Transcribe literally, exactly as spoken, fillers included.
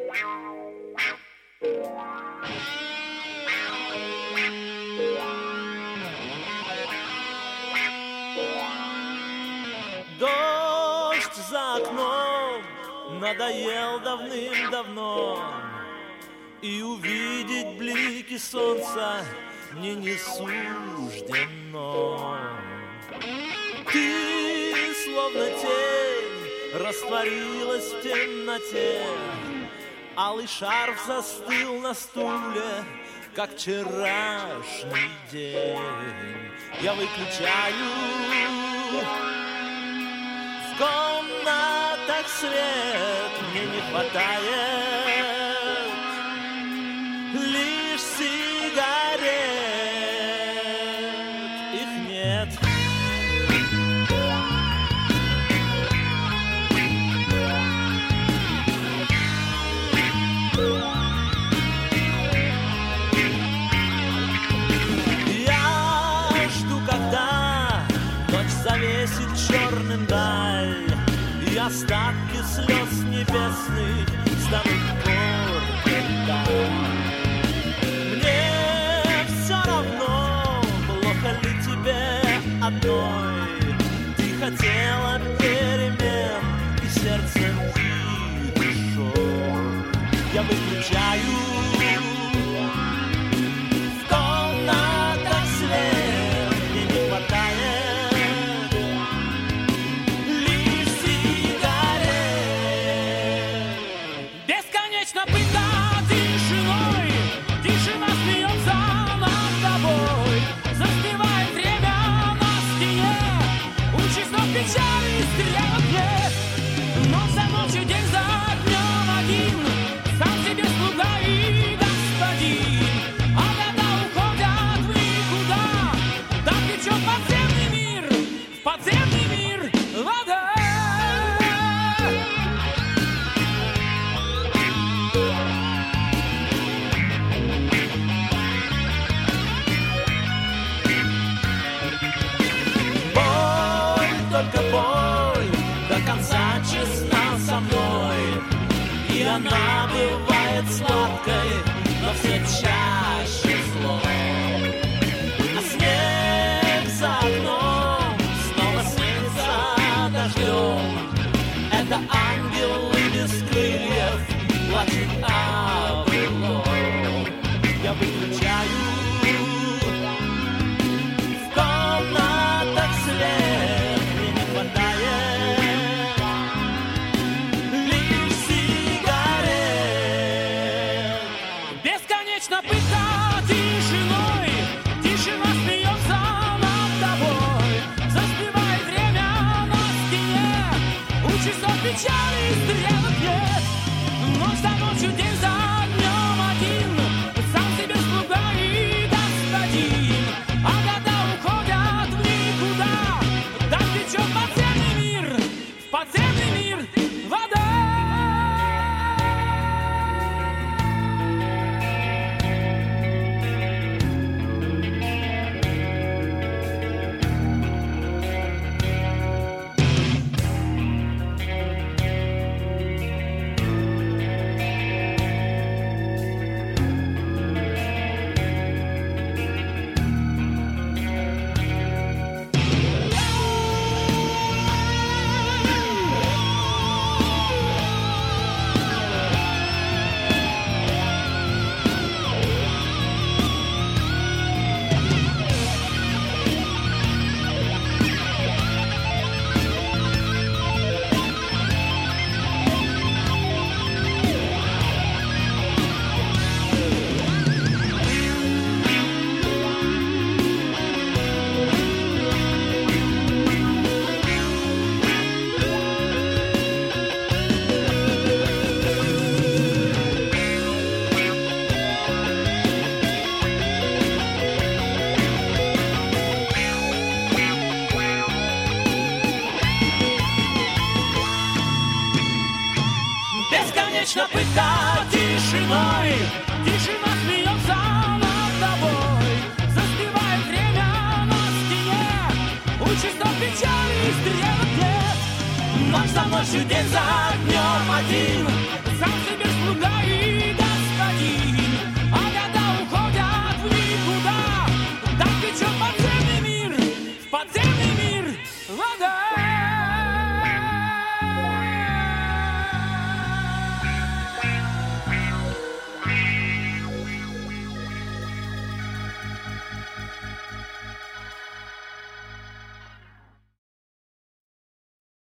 Дождь за окном надоел давным-давно, и увидеть блики солнца мне не суждено. Ты, словно тень, растворилась в темноте, алый шарф застыл на стуле, как вчерашний день. Я выключаю в комнатах свет, мне не хватает лишь сигарет, их нет. Завесит черным даль, и остатки слез небесных станут горькой. Мне все равно, плохо ли тебе одной. Ты хотела перемен и сердцем, и душой. Я выключаю в комнатах свет, мне не хватает печали стрелок нет, но за ночью день за днем один, сам себе слуга и господин, а года уходят в никуда, так течет подземный мир, в подземный мир вода. Только боль до конца честна со мной, и она бывает сладкой, но все чаще злой. А снег за окном снова снится дождем. Это ангелы без крыльев плачут о былом. Я выключаю в комнатах свет, пытка тишиной, тишина смеется над тобой, заспевает время на стене, у часов печали стрелок нет, ночь за ночью, день за днем один, сам себе слуга и господин, а года уходят в никуда, так течет подземный мир, в подземный мир вода. Бесконечно пытка тишиной, тишина смеется над тобой, заспевает время на стене, у часов печали стрелок нет, ночь за ночью, день за днем один, сам себе луга и доли.